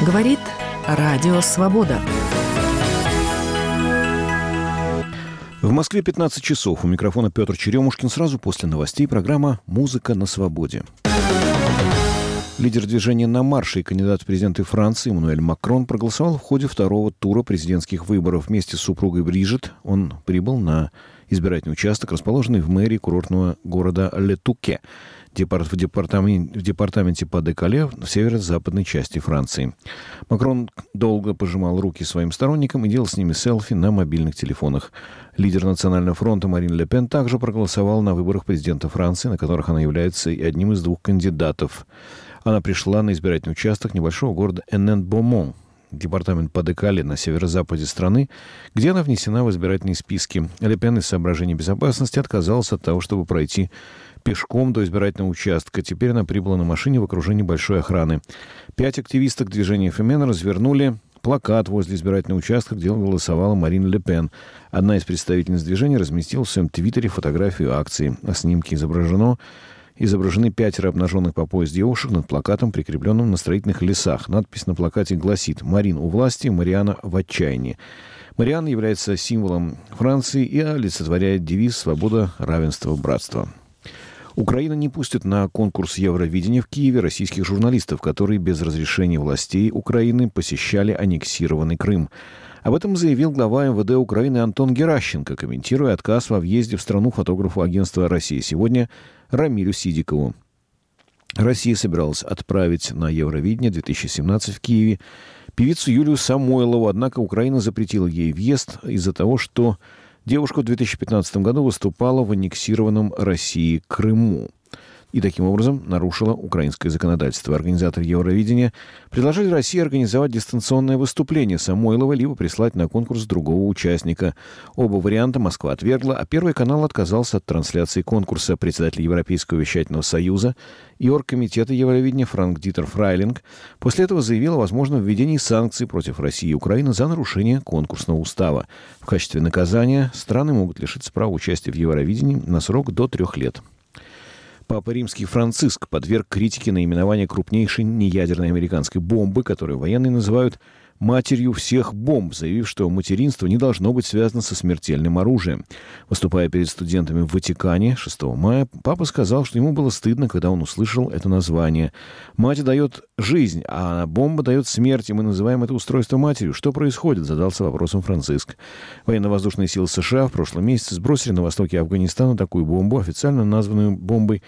Говорит Радио Свобода. В Москве 15 часов. У микрофона Петр Черемушкин. Сразу после новостей программа «Музыка на свободе». Лидер движения «На марше» и кандидат в президенты Франции Эммануэль Макрон проголосовал в ходе второго тура президентских выборов. Вместе с супругой Брижит он прибыл на избирательный участок, расположенный в мэрии курортного города Ле-Туке, в департаменте Па-де-Кале в северо-западной части Франции. Макрон долго пожимал руки своим сторонникам и делал с ними селфи на мобильных телефонах. Лидер Национального фронта Марин Ле Пен также проголосовал на выборах президента Франции, на которых она является одним из двух кандидатов. Она пришла на избирательный участок небольшого города Эннен-Бомон, департамент Па-де-Кале на северо-западе страны, где она внесена в избирательные списки. Ле Пен из соображений безопасности отказалась от того, чтобы пройти пешком до избирательного участка. Теперь она прибыла на машине в окружении большой охраны. 5 активисток движения ФМН развернули плакат возле избирательного участка, где голосовала Марин Ле Пен. Одна из представительниц движения разместила в своем твиттере фотографию акции. На снимке изображены 5 обнаженных по пояс девушек над плакатом, прикрепленным на строительных лесах. Надпись на плакате гласит: «Марин у власти, Мариана в отчаянии». Мариан является символом Франции и олицетворяет девиз «Свобода, равенство, братство». Украина не пустит на конкурс Евровидения в Киеве российских журналистов, которые без разрешения властей Украины посещали аннексированный Крым. Об этом заявил глава МВД Украины Антон Геращенко, комментируя отказ во въезде в страну фотографу агентства «Россия сегодня» Рамилю Сидикову. Россия собиралась отправить на Евровидение 2017 в Киеве певицу Юлию Самойлову, однако Украина запретила ей въезд из-за того, что девушка в 2015 году выступала в аннексированном России Крыму и таким образом нарушила украинское законодательство. Организаторы Евровидения предложили России организовать дистанционное выступление Самойловой либо прислать на конкурс другого участника. Оба варианта Москва отвергла, а Первый канал отказался от трансляции конкурса. Председатель Европейского вещательного союза и оргкомитета Евровидения Франк-Дитер Фрайлинг после этого заявил о возможном введении санкций против России и Украины за нарушение конкурсного устава. В качестве наказания страны могут лишиться права участия в Евровидении на срок до 3 лет. Папа Римский Франциск подверг критике наименование крупнейшей неядерной американской бомбы, которую военные называют «матерью всех бомб», заявив, что материнство не должно быть связано со смертельным оружием. Выступая перед студентами в Ватикане 6 мая, папа сказал, что ему было стыдно, когда он услышал это название. «Мать дает жизнь, а бомба дает смерть, и мы называем это устройство матерью. Что происходит?» — задался вопросом Франциск. Военно-воздушные силы США в прошлом месяце сбросили на востоке Афганистана такую бомбу, официально названную бомбой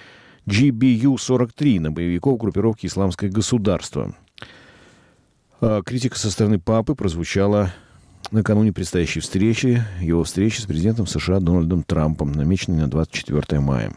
GBU-43, на боевиков группировки «Исламское государство». Критика со стороны папы прозвучала накануне предстоящей встречи, его встречи с президентом США Дональдом Трампом, намеченной на 24 мая.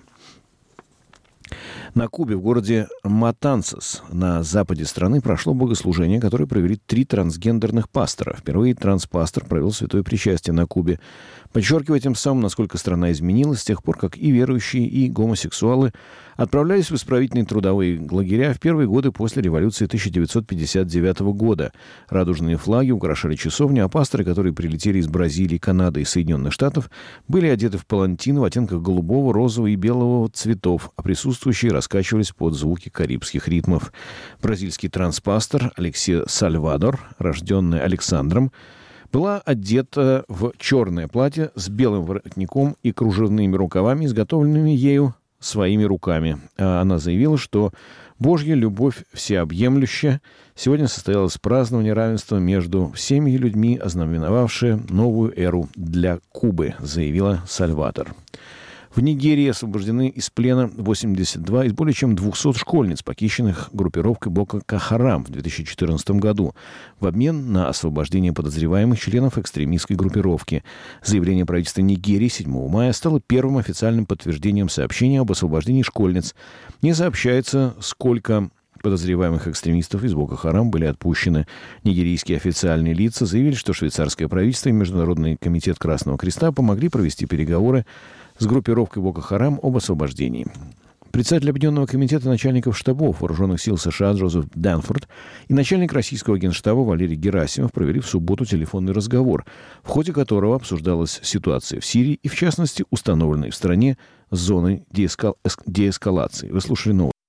На Кубе, в городе Матансас, на западе страны, прошло богослужение, которое провели 3 трансгендерных пастора. Впервые транспастор провел святое причастие на Кубе, подчеркивая тем самым, насколько страна изменилась с тех пор, как и верующие, и гомосексуалы отправлялись в исправительные трудовые лагеря в первые годы после революции 1959 года. Радужные флаги украшали часовни, а пасторы, которые прилетели из Бразилии, Канады и Соединенных Штатов, были одеты в палантин в оттенках голубого, розового и белого цветов, а присутствующие раскачивались под звуки карибских ритмов. Бразильский транспастор Алексей Сальвадор, рожденный Александром, была одета в черное платье с белым воротником и кружевными рукавами, изготовленными ею своими руками. Она заявила, что Божья любовь всеобъемлющая. Сегодня состоялось празднование равенства между всеми людьми, ознаменовавшее новую эру для Кубы, заявила Сальвадор. В Нигерии освобождены из плена 82 из более чем 200 школьниц, похищенных группировкой Боко-Харам в 2014 году, в обмен на освобождение подозреваемых членов экстремистской группировки. Заявление правительства Нигерии 7 мая стало первым официальным подтверждением сообщения об освобождении школьниц. Не сообщается, сколько подозреваемых экстремистов из Боко-Харам были отпущены. Нигерийские официальные лица заявили, что швейцарское правительство и Международный комитет Красного Креста помогли провести переговоры с группировкой Боко-Харам об освобождении. Председатель Объединенного комитета начальников штабов вооруженных сил США Джозеф Данфорд и начальник российского генштаба Валерий Герасимов провели в субботу телефонный разговор, в ходе которого обсуждалась ситуация в Сирии и, в частности, установленной в стране зоны деэскалации. Вы слушали новости.